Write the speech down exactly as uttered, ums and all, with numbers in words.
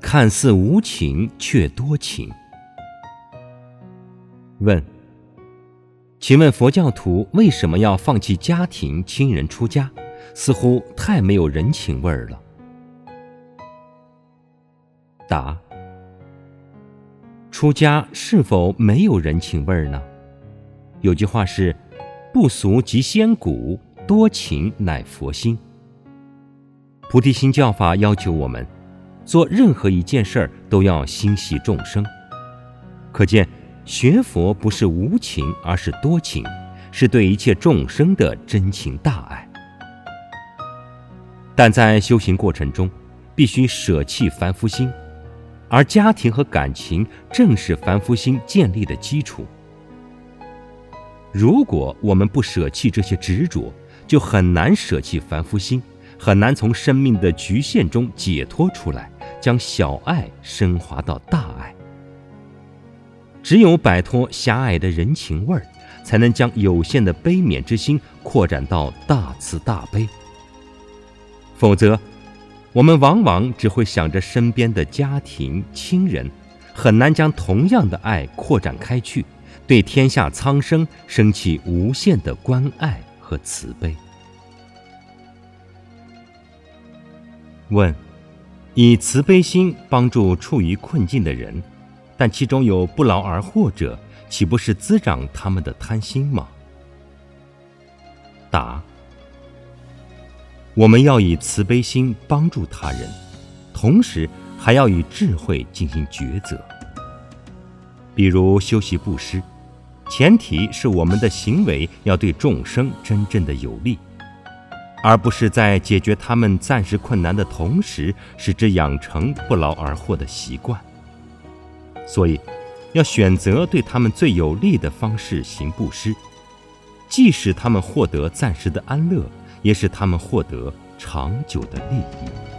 看似无情却多情。问：请问佛教徒为什么要放弃家庭亲人出家？似乎太没有人情味儿了。答：出家是否没有人情味儿呢？有句话是：不俗即仙骨，多情乃佛心。菩提心教法要求我们做任何一件事儿都要心系众生，可见学佛不是无情，而是多情，是对一切众生的真情大爱。但在修行过程中，必须舍弃凡夫心，而家庭和感情正是凡夫心建立的基础。如果我们不舍弃这些执着，就很难舍弃凡夫心，很难从生命的局限中解脱出来，将小爱升华到大爱。只有摆脱狭隘的人情味儿，才能将有限的悲悯之心扩展到大慈大悲。否则，我们往往只会想着身边的家庭亲人，很难将同样的爱扩展开去，对天下苍生升起无限的关爱和慈悲。问：以慈悲心帮助处于困境的人，但其中有不劳而获者，岂不是滋长他们的贪心吗？答：我们要以慈悲心帮助他人，同时还要以智慧进行抉择。比如修习布施，前提是我们的行为要对众生真正的有利，而不是在解决他们暂时困难的同时，使之养成不劳而获的习惯。所以，要选择对他们最有利的方式行布施，既使他们获得暂时的安乐，也使他们获得长久的利益。